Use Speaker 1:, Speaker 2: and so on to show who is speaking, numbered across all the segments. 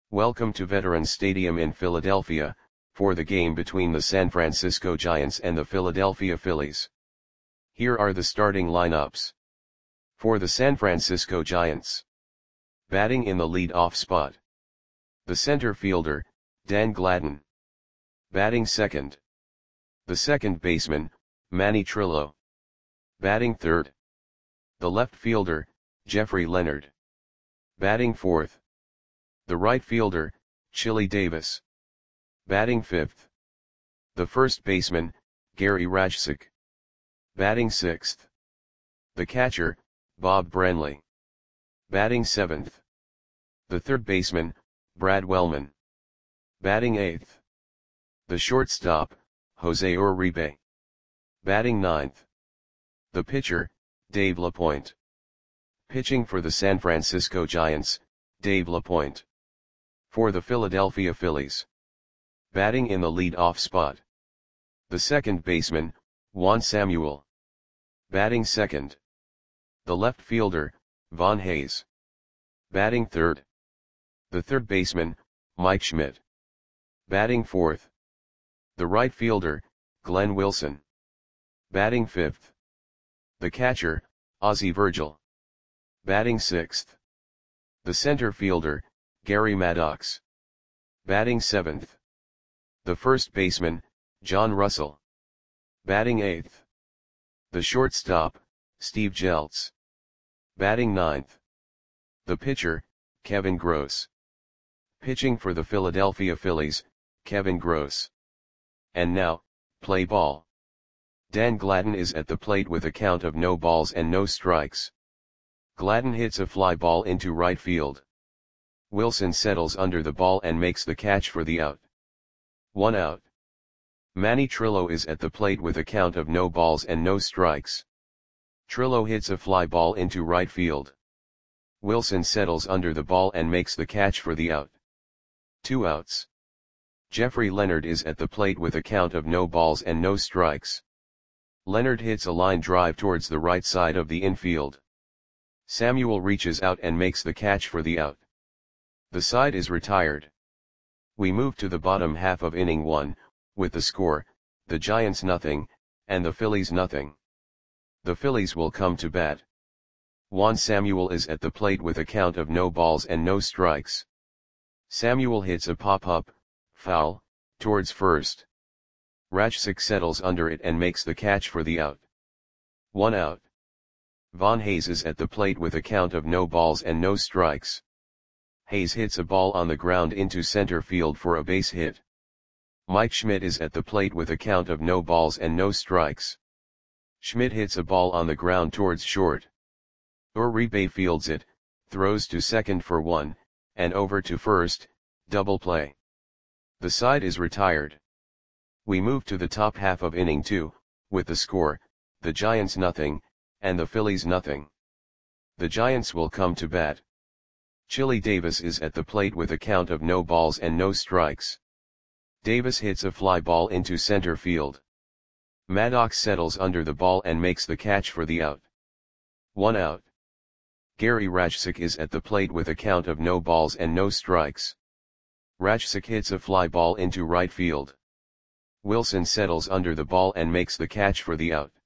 Speaker 1: Welcome to Veterans Stadium in Philadelphia, for the game between the San Francisco Giants and the Philadelphia Phillies. Here are the starting lineups. For the San Francisco Giants. Batting in the lead-off spot. The center fielder, Dan Gladden. Batting second. The second baseman, Manny Trillo. Batting third. The left fielder, Jeffrey Leonard. Batting fourth. The right fielder, Chili Davis. Batting fifth. The first baseman, Gary Rajcik. Batting sixth. The catcher, Bob Branley. Batting seventh. The third baseman, Brad Wellman. Batting eighth. The shortstop, Jose Uribe. Batting ninth. The pitcher, Dave LaPointe. Pitching for the San Francisco Giants, Dave LaPointe. For the Philadelphia Phillies. Batting in the lead-off spot. The second baseman, Juan Samuel. Batting second. The left fielder, Von Hayes. Batting third. The third baseman, Mike Schmidt. Batting fourth. The right fielder, Glenn Wilson. Batting fifth. The catcher, Ozzie Virgil. Batting sixth. The center fielder, Gary Maddox. Batting seventh. The first baseman, John Russell. Batting eighth. The shortstop, Steve Jeltz. Batting ninth. The pitcher, Kevin Gross. Pitching for the Philadelphia Phillies, Kevin Gross. And now, play ball. Dan Gladden is at the plate with a count of no balls and no strikes. Gladden hits a fly ball into right field. Wilson settles under the ball and makes the catch for the out. 1 out. Manny Trillo is at the plate with a count of no balls and no strikes. Trillo hits a fly ball into right field. Wilson settles under the ball and makes the catch for the out. 2 outs. Jeffrey Leonard is at the plate with a count of no balls and no strikes. Leonard hits a line drive towards the right side of the infield. Samuel reaches out and makes the catch for the out. The side is retired. We move to the bottom half of inning 1, with the score, the Giants nothing, and the Phillies nothing. The Phillies will come to bat. Juan Samuel is at the plate with a count of no balls and no strikes. Samuel hits a pop-up, foul, towards first. Rajcik settles under it and makes the catch for the out. 1 out. Von Hayes is at the plate with a count of no balls and no strikes. Hayes hits a ball on the ground into center field for a base hit. Mike Schmidt is at the plate with a count of no balls and no strikes. Schmidt hits a ball on the ground towards short. Uribe fields it, throws to second for 1, and over to first, double play. The side is retired. We move to the top half of inning 2, with the score, the Giants nothing, and the Phillies nothing. The Giants will come to bat. Chili Davis is at the plate with a count of no balls and no strikes. Davis hits a fly ball into center field. Maddox settles under the ball and makes the catch for the out. 1 out. Gary Rajcik is at the plate with a count of no balls and no strikes. Rajcik hits a fly ball into right field. Wilson settles under the ball and makes the catch for the out.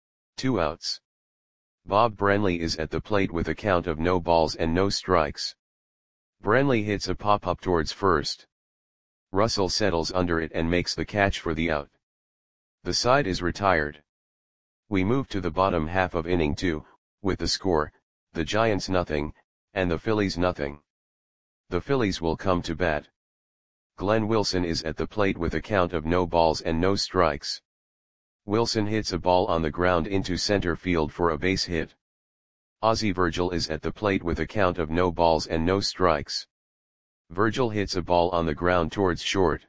Speaker 1: 2 outs. Bob Branley is at the plate with a count of no balls and no strikes. Branley hits a pop-up towards first. Russell settles under it and makes the catch for the out. The side is retired. We move to the bottom half of inning 2, with the score, the Giants nothing, and the Phillies nothing. The Phillies will come to bat. Glenn Wilson is at the plate with a count of no balls and no strikes. Wilson hits a ball on the ground into center field for a base hit. Ozzie Virgil is at the plate with a count of no balls and no strikes. Virgil hits a ball on the ground towards short.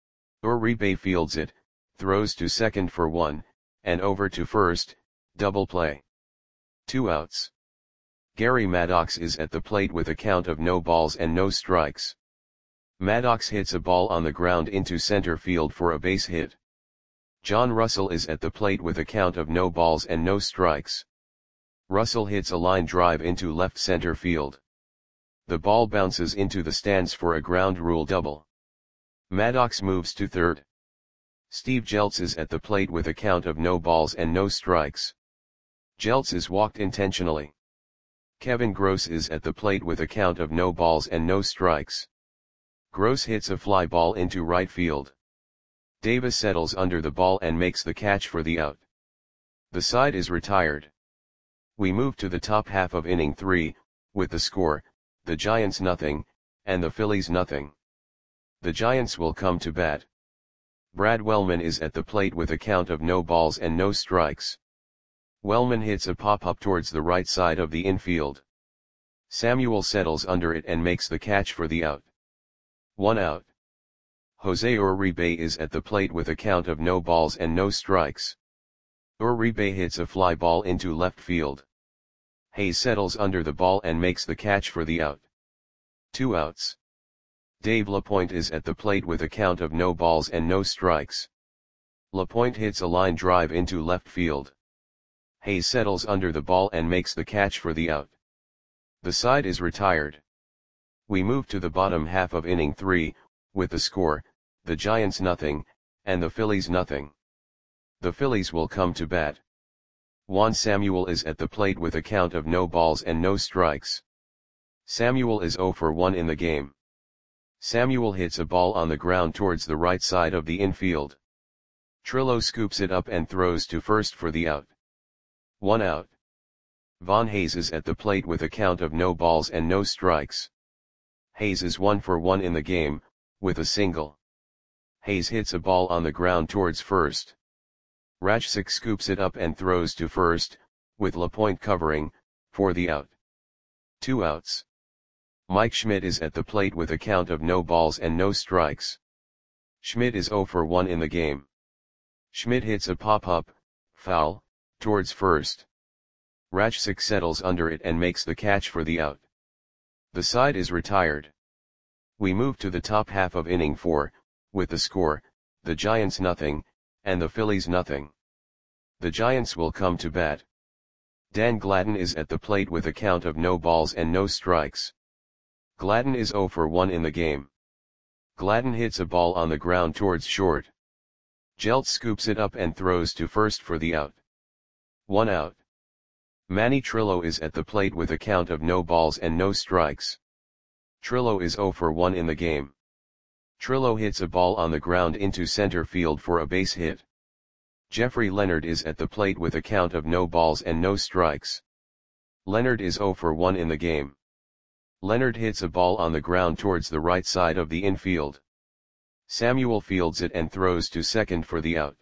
Speaker 1: Uribe fields it, throws to second for 1, and over to first, double play. 2 outs. Gary Maddox is at the plate with a count of no balls and no strikes. Maddox hits a ball on the ground into center field for a base hit. John Russell is at the plate with a count of no balls and no strikes. Russell hits a line drive into left center field. The ball bounces into the stands for a ground rule double. Maddox moves to third. Steve Jeltz is at the plate with a count of no balls and no strikes. Jeltz is walked intentionally. Kevin Gross is at the plate with a count of no balls and no strikes. Gross hits a fly ball into right field. Davis settles under the ball and makes the catch for the out. The side is retired. We move to the top half of inning 3, with the score, the Giants nothing, and the Phillies nothing. The Giants will come to bat. Brad Wellman is at the plate with a count of no balls and no strikes. Wellman hits a pop-up towards the right side of the infield. Samuel settles under it and makes the catch for the out. 1 out. Jose Uribe is at the plate with a count of no balls and no strikes. Uribe hits a fly ball into left field. Hayes settles under the ball and makes the catch for the out. 2 outs. Dave LaPointe is at the plate with a count of no balls and no strikes. LaPointe hits a line drive into left field. Hayes settles under the ball and makes the catch for the out. The side is retired. We move to the bottom half of inning 3, with the score, the Giants nothing, and the Phillies nothing. The Phillies will come to bat. Juan Samuel is at the plate with a count of no balls and no strikes. Samuel is 0 for 1 in the game. Samuel hits a ball on the ground towards the right side of the infield. Trillo scoops it up and throws to first for the out. 1 out. Von Hayes is at the plate with a count of no balls and no strikes. Hayes is 1 for 1 in the game, with a single. Hayes hits a ball on the ground towards first. Rajcik scoops it up and throws to first, with LaPointe covering, for the out. 2 outs. Mike Schmidt is at the plate with a count of no balls and no strikes. Schmidt is 0 for 1 in the game. Schmidt hits a pop-up, foul, towards first. Rajcik settles under it and makes the catch for the out. The side is retired. We move to the top half of inning 4, with the score, the Giants nothing, and the Phillies nothing. The Giants will come to bat. Dan Gladden is at the plate with a count of no balls and no strikes. Gladden is 0 for 1 in the game. Gladden hits a ball on the ground towards short. Jeltz scoops it up and throws to first for the out. 1 out. Manny Trillo is at the plate with a count of no balls and no strikes. Trillo is 0 for 1 in the game. Trillo hits a ball on the ground into center field for a base hit. Jeffrey Leonard is at the plate with a count of no balls and no strikes. Leonard is 0 for 1 in the game. Leonard hits a ball on the ground towards the right side of the infield. Samuel fields it and throws to second for the out.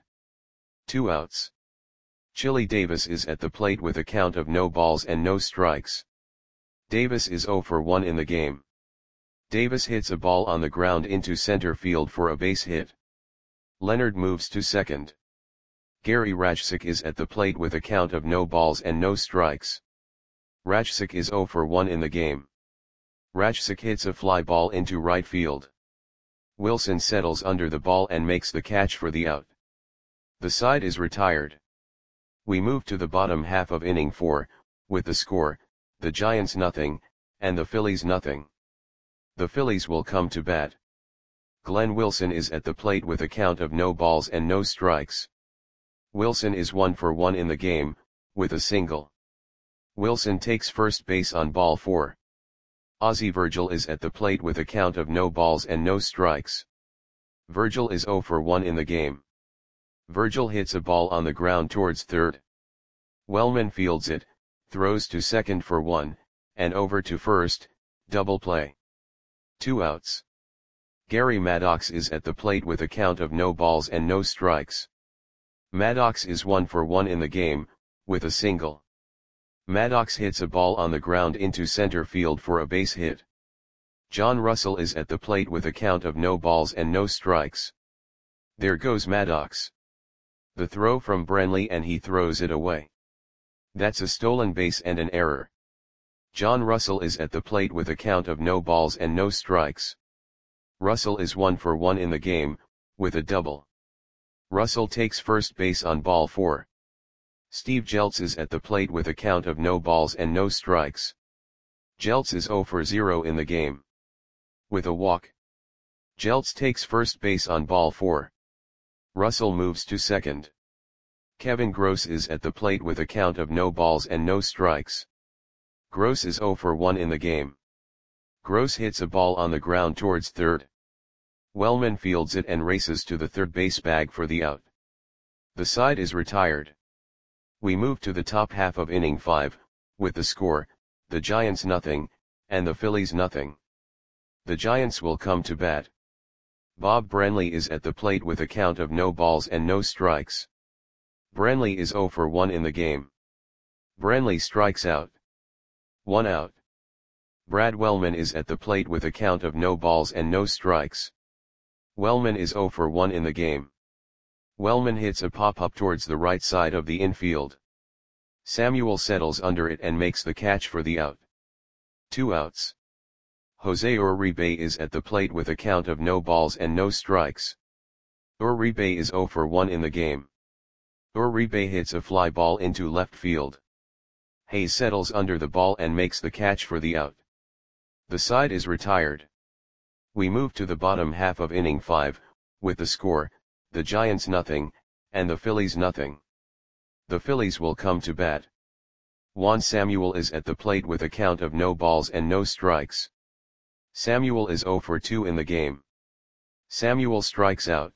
Speaker 1: 2 outs. Chili Davis is at the plate with a count of no balls and no strikes. Davis is 0 for 1 in the game. Davis hits a ball on the ground into center field for a base hit. Leonard moves to second. Gary Rajcik is at the plate with a count of no balls and no strikes. Rajcik is 0 for 1 in the game. Rajcik hits a fly ball into right field. Wilson settles under the ball and makes the catch for the out. The side is retired. We move to the bottom half of inning 4, with the score, the Giants nothing, and the Phillies nothing. The Phillies will come to bat. Glenn Wilson is at the plate with a count of no balls and no strikes. Wilson is 1 for 1 in the game, with a single. Wilson takes first base on ball 4. Ozzie Virgil is at the plate with a count of no balls and no strikes. Virgil is 0 for 1 in the game. Virgil hits a ball on the ground towards third. Wellman fields it, throws to second for 1, and over to first, double play. 2 outs. Gary Maddox is at the plate with a count of no balls and no strikes. Maddox is 1 for 1 in the game, with a single. Maddox hits a ball on the ground into center field for a base hit. John Russell is at the plate with a count of no balls and no strikes. There goes Maddox. The throw from Brenly and he throws it away. That's a stolen base and an error. John Russell is at the plate with a count of no balls and no strikes. Russell is 1 for 1 in the game, with a double. Russell takes first base on ball 4. Steve Jeltz is at the plate with a count of no balls and no strikes. Jeltz is 0 for 0 in the game. With a walk, Jeltz takes first base on ball 4. Russell moves to second. Kevin Gross is at the plate with a count of no balls and no strikes. Gross is 0 for 1 in the game. Gross hits a ball on the ground towards third. Wellman fields it and races to the third base bag for the out. The side is retired. We move to the top half of inning 5, with the score, the Giants nothing, and the Phillies nothing. The Giants will come to bat. Bob Branley is at the plate with a count of no balls and no strikes. Branley is 0 for 1 in the game. Branley strikes out. 1 out. Brad Wellman is at the plate with a count of no balls and no strikes. Wellman is 0 for 1 in the game. Wellman hits a pop-up towards the right side of the infield. Samuel settles under it and makes the catch for the out. 2 outs. Jose Uribe is at the plate with a count of no balls and no strikes. Uribe is 0 for 1 in the game. Uribe hits a fly ball into left field. Hayes settles under the ball and makes the catch for the out. The side is retired. We move to the bottom half of inning 5, with the score, the Giants nothing, and the Phillies nothing. The Phillies will come to bat. Juan Samuel is at the plate with a count of no balls and no strikes. Samuel is 0 for 2 in the game. Samuel strikes out.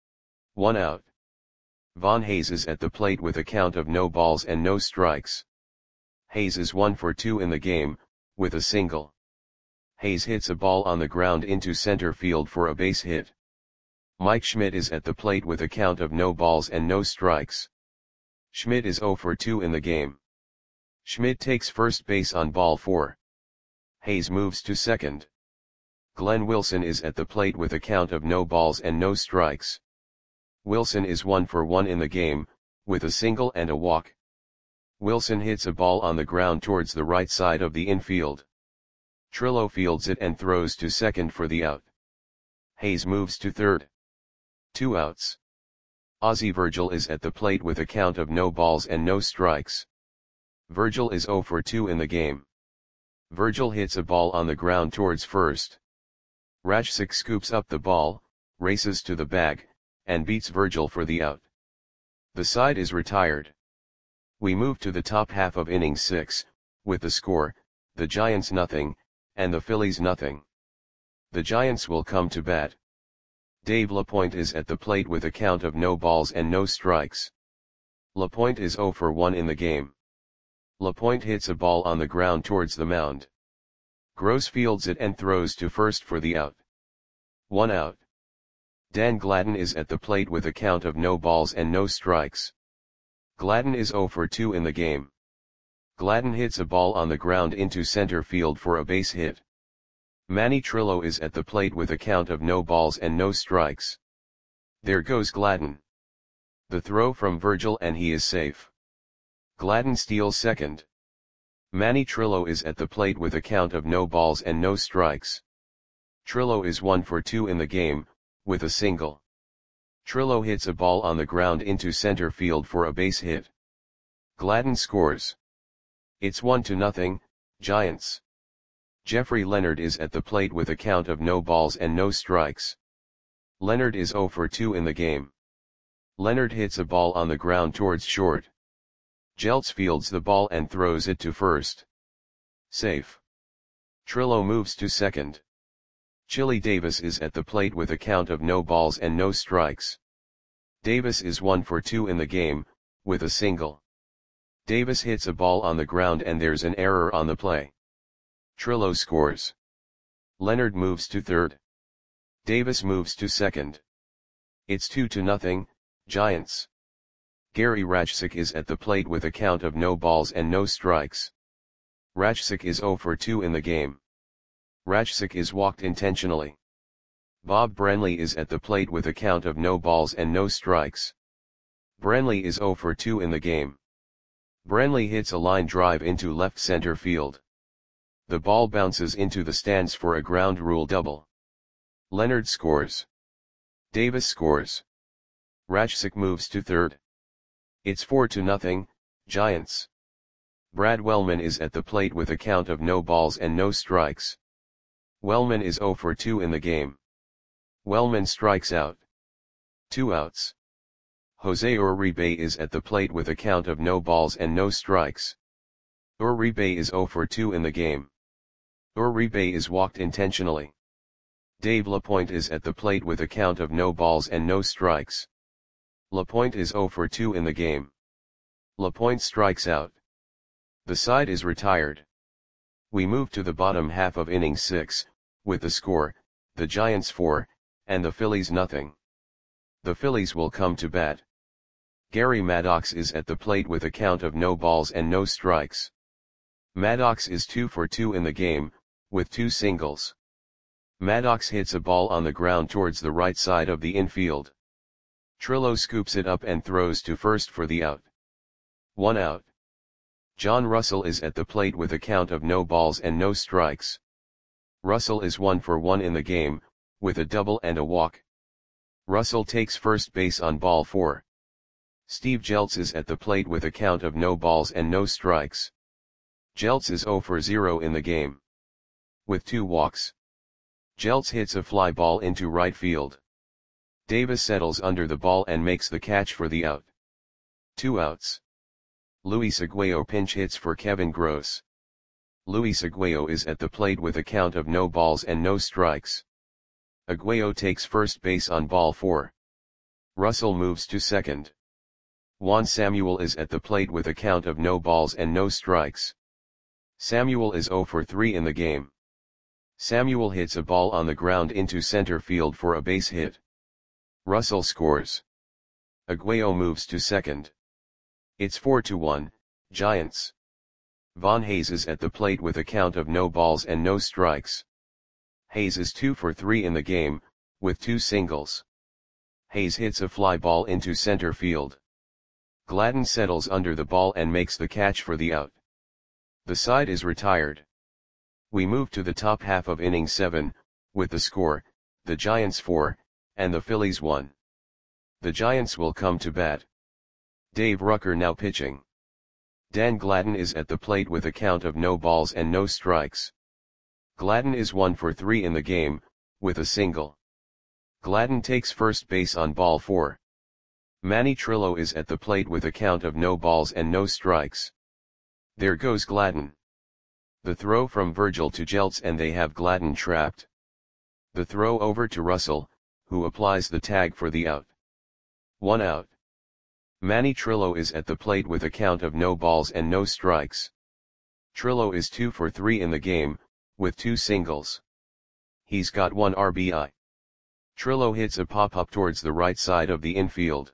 Speaker 1: 1 out. Von Hayes is at the plate with a count of no balls and no strikes. Hayes is 1 for 2 in the game, with a single. Hayes hits a ball on the ground into center field for a base hit. Mike Schmidt is at the plate with a count of no balls and no strikes. Schmidt is 0 for 2 in the game. Schmidt takes first base on ball 4. Hayes moves to second. Glenn Wilson is at the plate with a count of no balls and no strikes. Wilson is 1 for 1 in the game, with a single and a walk. Wilson hits a ball on the ground towards the right side of the infield. Trillo fields it and throws to second for the out. Hayes moves to third. 2 outs. Ozzie Virgil is at the plate with a count of no balls and no strikes. Virgil is 0 for 2 in the game. Virgil hits a ball on the ground towards first. Rajcik scoops up the ball, races to the bag, and beats Virgil for the out. The side is retired. We move to the top half of inning 6, with the score, the Giants nothing, and the Phillies nothing. The Giants will come to bat. Dave LaPointe is at the plate with a count of no balls and no strikes. LaPointe is 0 for 1 in the game. LaPointe hits a ball on the ground towards the mound. Gross fields it and throws to first for the out. 1 out. Dan Gladden is at the plate with a count of no balls and no strikes. Gladden is 0 for 2 in the game. Gladden hits a ball on the ground into center field for a base hit. Manny Trillo is at the plate with a count of no balls and no strikes. There goes Gladden. The throw from Virgil and he is safe. Gladden steals second. Manny Trillo is at the plate with a count of no balls and no strikes. Trillo is 1 for 2 in the game, with a single. Trillo hits a ball on the ground into center field for a base hit. Gladden scores. It's 1-0, Giants. Jeffrey Leonard is at the plate with a count of no balls and no strikes. Leonard is 0 for 2 in the game. Leonard hits a ball on the ground towards short. Jeltz fields the ball and throws it to first. Safe. Trillo moves to second. Chili Davis is at the plate with a count of no balls and no strikes. Davis is 1 for 2 in the game, with a single. Davis hits a ball on the ground and there's an error on the play. Trillo scores. Leonard moves to third. Davis moves to second. It's 2-0, Giants. Gary Rajcik is at the plate with a count of no balls and no strikes. Rajcik is 0 for 2 in the game. Rajcik is walked intentionally. Bob Branley is at the plate with a count of no balls and no strikes. Branley is 0 for 2 in the game. Branley hits a line drive into left center field. The ball bounces into the stands for a ground rule double. Leonard scores. Davis scores. Rajcik moves to third. It's 4-0, Giants. Brad Wellman is at the plate with a count of no balls and no strikes. Wellman is 0 for 2 in the game. Wellman strikes out. 2 outs. Jose Uribe is at the plate with a count of no balls and no strikes. Uribe is 0 for 2 in the game. Uribe is walked intentionally. Dave LaPointe is at the plate with a count of no balls and no strikes. LaPointe is 0 for 2 in the game. LaPointe strikes out. The side is retired. We move to the bottom half of inning 6, with the score, the Giants 4, and the Phillies nothing. The Phillies will come to bat. Gary Maddox is at the plate with a count of no balls and no strikes. Maddox is 2 for 2 in the game, with 2 singles. Maddox hits a ball on the ground towards the right side of the infield. Trillo scoops it up and throws to first for the out. 1 out. John Russell is at the plate with a count of no balls and no strikes. Russell is 1 for 1 in the game, with a double and a walk. Russell takes first base on ball 4. Steve Jeltz is at the plate with a count of no balls and no strikes. Jeltz is 0 for 0 in the game. With 2 walks. Jeltz hits a fly ball into right field. Davis settles under the ball and makes the catch for the out. 2 outs. Luis Aguayo pinch hits for Kevin Gross. Luis Aguayo is at the plate with a count of no balls and no strikes. Aguayo takes first base on ball 4. Russell moves to second. Juan Samuel is at the plate with a count of no balls and no strikes. Samuel is 0 for 3 in the game. Samuel hits a ball on the ground into center field for a base hit. Russell scores. Aguayo moves to second. It's 4-1, Giants. Von Hayes is at the plate with a count of no balls and no strikes. Hayes is 2 for 3 in the game, with 2 singles. Hayes hits a fly ball into center field. Gladden settles under the ball and makes the catch for the out. The side is retired. We move to the top half of inning 7, with the score, the Giants 4, and the Phillies 1. The Giants will come to bat. Dave Rucker now pitching. Dan Gladden is at the plate with a count of no balls and no strikes. Gladden is 1 for 3 in the game, with a single. Gladden takes first base on ball 4. Manny Trillo is at the plate with a count of no balls and no strikes. There goes Gladden. The throw from Virgil to Jeltz and they have Gladden trapped. The throw over to Russell, who applies the tag for the out. 1 out. Manny Trillo is at the plate with a count of no balls and no strikes. Trillo is 2 for 3 in the game, with 2 singles. He's got 1 RBI. Trillo hits a pop-up towards the right side of the infield.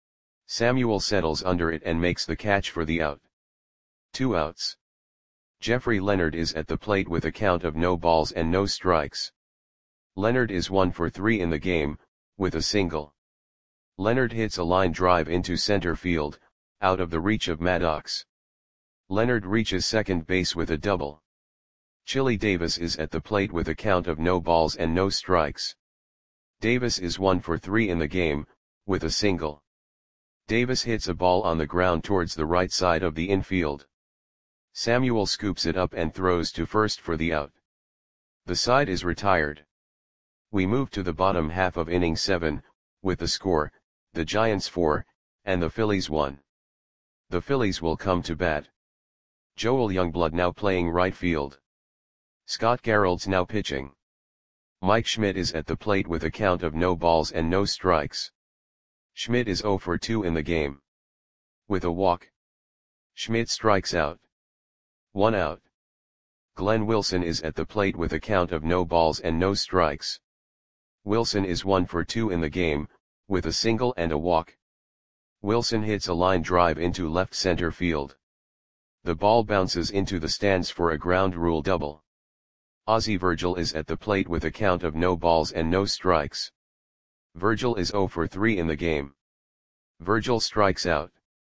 Speaker 1: Samuel settles under it and makes the catch for the out. 2 outs. Jeffrey Leonard is at the plate with a count of no balls and no strikes. Leonard is 1 for 3 in the game, with a single. Leonard hits a line drive into center field, out of the reach of Maddox. Leonard reaches second base with a double. Chili Davis is at the plate with a count of no balls and no strikes. Davis is 1 for 3 in the game, with a single. Davis hits a ball on the ground towards the right side of the infield. Samuel scoops it up and throws to first for the out. The side is retired. We move to the bottom half of inning 7, with the score, the Giants 4, and the Phillies 1. The Phillies will come to bat. Joel Youngblood now playing right field. Scott Garrelds now pitching. Mike Schmidt is at the plate with a count of no balls and no strikes. Schmidt is 0 for 2 in the game. With a walk. Schmidt strikes out. 1 out. Glenn Wilson is at the plate with a count of no balls and no strikes. Wilson is 1 for 2 in the game, with a single and a walk. Wilson hits a line drive into left center field. The ball bounces into the stands for a ground rule double. Ozzie Virgil is at the plate with a count of no balls and no strikes. Virgil is 0 for 3 in the game. Virgil strikes out.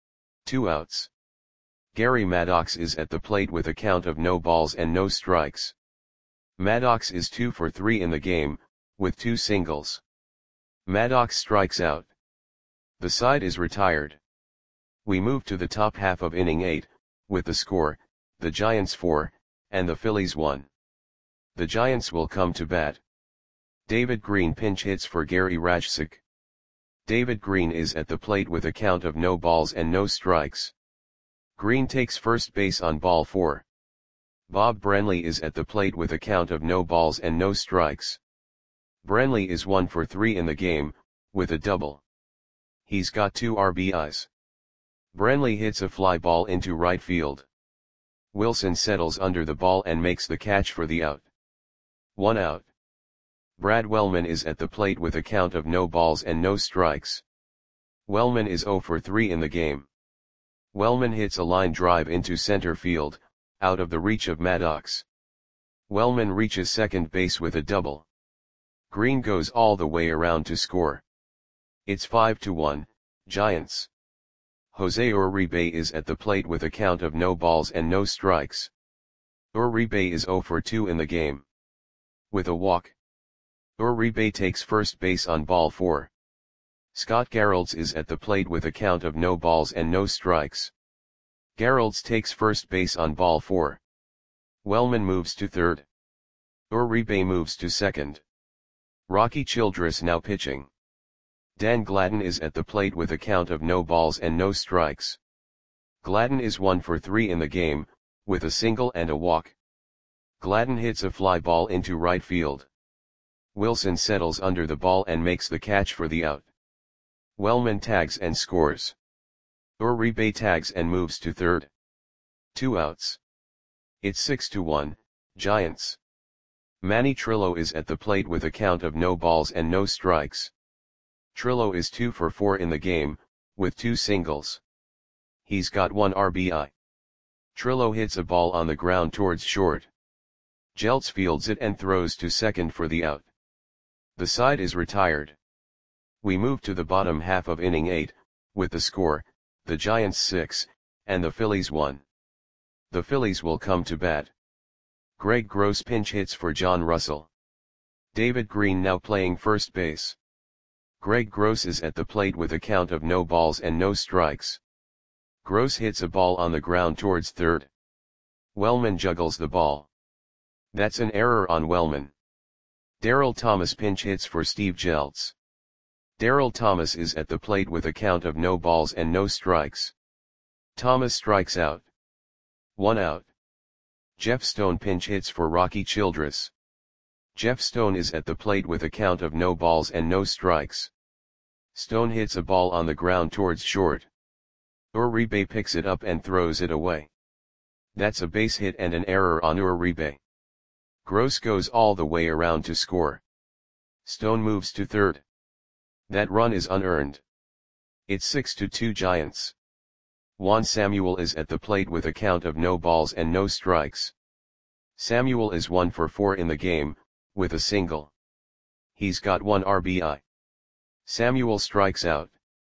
Speaker 1: 2 outs. Gary Maddox is at the plate with a count of no balls and no strikes. Maddox is 2 for 3 in the game, with 2 singles. Maddox strikes out. The side is retired. We move to the top half of inning 8, with the score, the Giants 4, and the Phillies 1. The Giants will come to bat. David Green pinch hits for Gary Rajcic. David Green is at the plate with a count of no balls and no strikes. Green takes first base on ball 4. Bob Brenly is at the plate with a count of no balls and no strikes. Brenly is 1 for 3 in the game, with a double. He's got 2 RBIs. Brenly hits a fly ball into right field. Wilson settles under the ball and makes the catch for the out. 1 out. Brad Wellman is at the plate with a count of no balls and no strikes. Wellman is 0 for 3 in the game. Wellman hits a line drive into center field, out of the reach of Maddox. Wellman reaches second base with a double. Green goes all the way around to score. It's 5-1, Giants. Jose Uribe is at the plate with a count of no balls and no strikes. Uribe is 0 for 2 in the game. With a walk. Uribe takes first base on ball 4. Scott Garrelds is at the plate with a count of no balls and no strikes. Garrelds takes first base on ball 4. Wellman moves to third. Uribe moves to second. Rocky Childress now pitching. Dan Gladden is at the plate with a count of no balls and no strikes. Gladden is 1 for 3 in the game, with a single and a walk. Gladden hits a fly ball into right field. Wilson settles under the ball and makes the catch for the out. Wellman tags and scores. Uribe tags and moves to third. 2 outs. It's 6-1, Giants. Manny Trillo is at the plate with a count of no balls and no strikes. Trillo is 2 for 4 in the game, with 2 singles. He's got 1 RBI. Trillo hits a ball on the ground towards short. Jeltz fields it and throws to second for the out. The side is retired. We move to the bottom half of inning 8, with the score, the Giants 6, and the Phillies 1. The Phillies will come to bat. Greg Gross pinch hits for John Russell. David Green now playing first base. Greg Gross is at the plate with a count of no balls and no strikes. Gross hits a ball on the ground towards third. Wellman juggles the ball. That's an error on Wellman. Darryl Thomas pinch hits for Steve Jeltz. Darryl Thomas is at the plate with a count of no balls and no strikes. Thomas strikes out. 1 out. Jeff Stone pinch hits for Rocky Childress. Jeff Stone is at the plate with a count of no balls and no strikes. Stone hits a ball on the ground towards short. Uribe picks it up and throws it away. That's a base hit and an error on Uribe. Gross goes all the way around to score. Stone moves to third. That run is unearned. It's 6-2 Giants. Juan Samuel is at the plate with a count of no balls and no strikes. Samuel is 1 for 4 in the game, with a single. He's got 1 RBI. Samuel strikes out.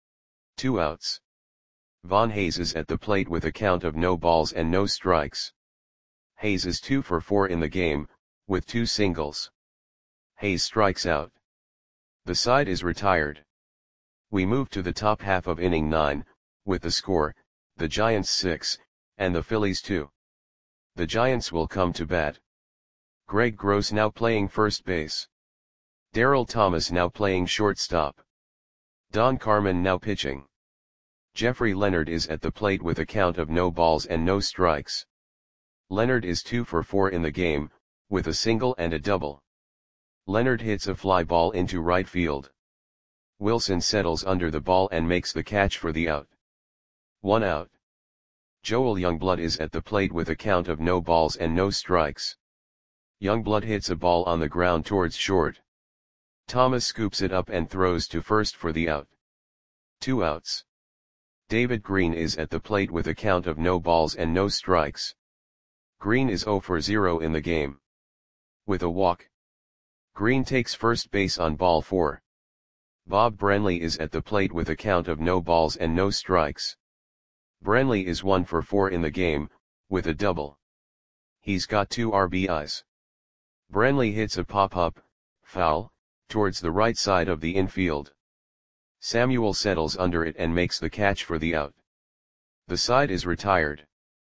Speaker 1: 2 outs. Von Hayes is at the plate with a count of no balls and no strikes. Hayes is 2 for 4 in the game, with 2 singles. Hayes strikes out. The side is retired. We move to the top half of inning 9, with the score, the Giants 6, and the Phillies 2. The Giants will come to bat. Greg Gross now playing first base. Darryl Thomas now playing shortstop. Don Carmen now pitching. Jeffrey Leonard is at the plate with a count of no balls and no strikes. Leonard is 2 for 4 in the game, with a single and a double. Leonard hits a fly ball into right field. Wilson settles under the ball and makes the catch for the out. 1 out. Joel Youngblood is at the plate with a count of no balls and no strikes. Youngblood hits a ball on the ground towards short. Thomas scoops it up and throws to first for the out. 2 outs. David Green is at the plate with a count of no balls and no strikes. Green is 0 for 0 in the game. With a walk. Green takes first base on ball 4. Bob Brenly is at the plate with a count of no balls and no strikes. Brenly is 1 for 4 in the game, with a double. He's got 2 RBIs. Brenly hits a pop-up, foul, towards the right side of the infield. Samuel settles under it and makes the catch for the out. The side is retired.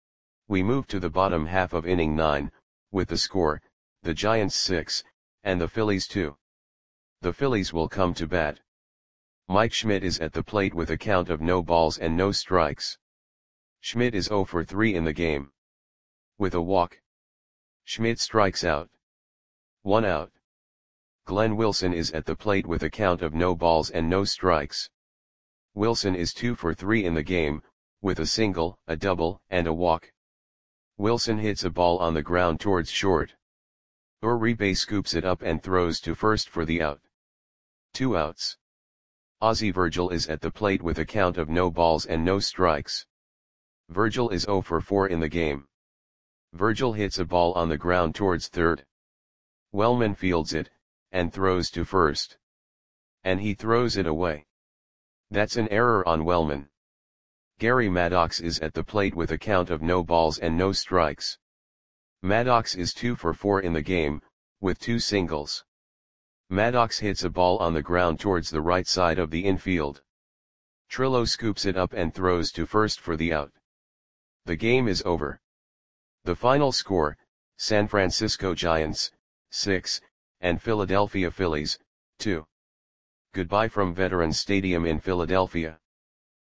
Speaker 1: We move to the bottom half of inning 9, with the score, the Giants 6, and the Phillies 2. The Phillies will come to bat. Mike Schmidt is at the plate with a count of no balls and no strikes. Schmidt is 0 for 3 in the game. With a walk, Schmidt strikes out. 1 out. Glenn Wilson is at the plate with a count of no balls and no strikes. Wilson is 2 for 3 in the game, with a single, a double, and a walk. Wilson hits a ball on the ground towards short. Uribe scoops it up and throws to first for the out. 2 outs. Ozzie Virgil is at the plate with a count of no balls and no strikes. Virgil is 0 for 4 in the game. Virgil hits a ball on the ground towards third. Wellman fields it, and throws to first. And he throws it away. That's an error on Wellman. Gary Maddox is at the plate with a count of no balls and no strikes. Maddox is 2 for 4 in the game, with 2 singles. Maddox hits a ball on the ground towards the right side of the infield. Trillo scoops it up and throws to first for the out. The game is over. The final score, San Francisco Giants, 6, and Philadelphia Phillies, 2. Goodbye from Veterans Stadium in Philadelphia.